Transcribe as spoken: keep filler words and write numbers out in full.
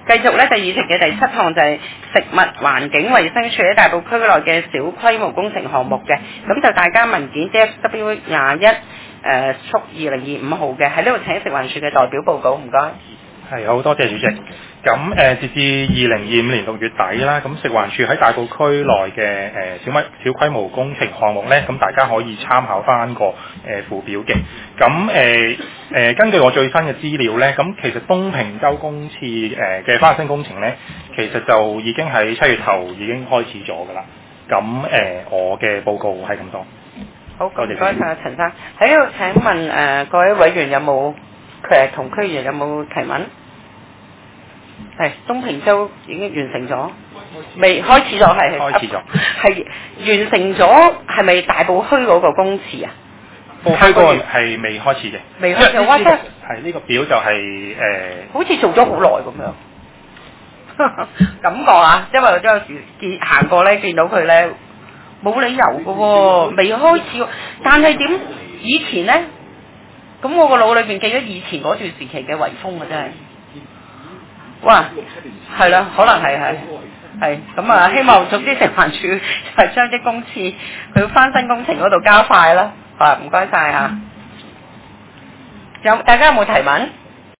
繼續咧，第二程嘅第七項就係食物環境衛生署喺大埔區內嘅小規模工程項目嘅，咁就大家文件 D F W 廿一誒速二零二五號嘅，喺呢度請食環署嘅代表報告，唔該。 係好多謝主席。咁誒、呃，截至二零二五年六月底啦，咁食環署喺大埔區內嘅誒小規小規模工程項目咧，咁大家可以參考翻個誒、呃、附表嘅。咁誒誒，根據我最新嘅資料咧，咁其實東平洲公廁誒嘅翻新工程咧，其實就已經喺七月頭已經開始咗㗎啦。咁誒、呃，我嘅報告係咁多。 好，多謝唔該晒陳生。喺呢度請問誒、呃、各位委員有冇誒同區議員有冇提問？係東平洲已經完成咗，未開始咗係開始咗， 係完成咗係咪大埔墟嗰個公廁啊？ 埔墟嗰個係未開始嘅， 未開始，哇！真係係呢個表就係、是、誒，呃、 好似做咗好耐咁樣，感覺啊，因為我都有時見行過咧，見到佢咧冇理由嘅喎、哦，未開始，但係點以前咧？咁我個腦裏邊記咗以前嗰段時期嘅遺風啊，真係。哇，係啦，可能係係係咁啊！希望總之食環署係將啲公廁佢翻新工程嗰度加快啦。啊，唔該晒嚇。有大家有冇提問？